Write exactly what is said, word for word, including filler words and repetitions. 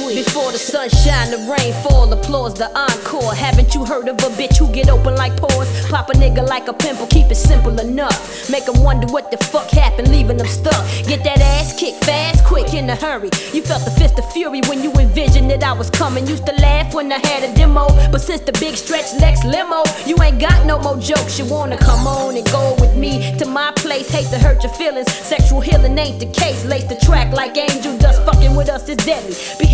Before the sunshine, the rain fall, applause the encore. Haven't you heard of a bitch who get open like pores? Pop a nigga like a pimple, keep it simple enough. Make them wonder what the fuck happened, leaving them stuck. Get that ass kicked fast, quick, in a hurry. You felt the fist of fury when you envisioned that I was coming. Used to laugh when I had a demo, but since the big stretch Lex limo, you ain't got no more jokes. You wanna come on and go with me to my place? Hate to hurt your feelings, sexual healing ain't the case. Lace the track like angel dust, fucking with us is deadly. Be